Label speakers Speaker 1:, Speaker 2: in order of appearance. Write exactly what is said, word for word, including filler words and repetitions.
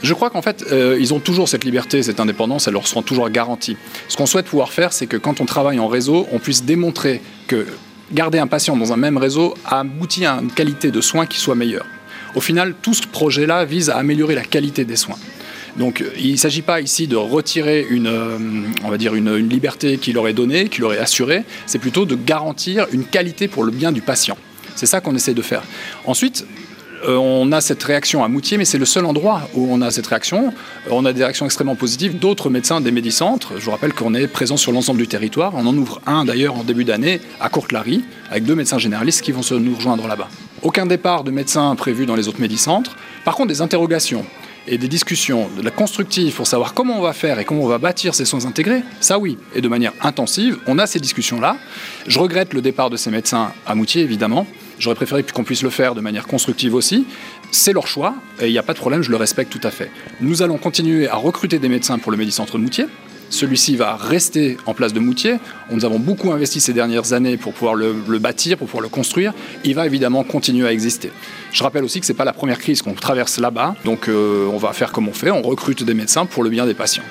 Speaker 1: Je crois qu'en fait, euh, ils ont toujours cette liberté, cette indépendance, elle leur sera toujours garantie. Ce qu'on souhaite pouvoir faire, c'est que quand on travaille en réseau, on puisse démontrer que garder un patient dans un même réseau aboutit à une qualité de soins qui soit meilleure. Au final, tout ce projet-là vise à améliorer la qualité des soins. Donc, il ne s'agit pas ici de retirer une, euh, on va dire une, une liberté qui leur est donnée, qui leur est assurée. C'est plutôt de garantir une qualité pour le bien du patient. C'est ça qu'on essaie de faire. Ensuite, euh, on a cette réaction à Moutier, mais c'est le seul endroit où on a cette réaction. Euh, on a des réactions extrêmement positives d'autres médecins des Médicentres. Je vous rappelle qu'on est présent sur l'ensemble du territoire. On en ouvre un d'ailleurs en début d'année à Courtelary, avec deux médecins généralistes qui vont se nous rejoindre là-bas. Aucun départ de médecins prévu dans les autres Médicentres. Par contre, des interrogations et des discussions de la constructive pour savoir comment on va faire et comment on va bâtir ces soins intégrés, ça oui, et de manière intensive, on a ces discussions-là. Je regrette le départ de ces médecins à Moutier, évidemment. J'aurais préféré qu'on puisse le faire de manière constructive aussi. C'est leur choix, et il n'y a pas de problème, je le respecte tout à fait. Nous allons continuer à recruter des médecins pour le Médicentre de Moutier. Celui-ci va rester en place de Moutier. Nous avons beaucoup investi ces dernières années pour pouvoir le, le bâtir, pour pouvoir le construire. Il va évidemment continuer à exister. Je rappelle aussi que ce n'est pas la première crise qu'on traverse là-bas. Donc euh, on va faire comme on fait, on recrute des médecins pour le bien des patients.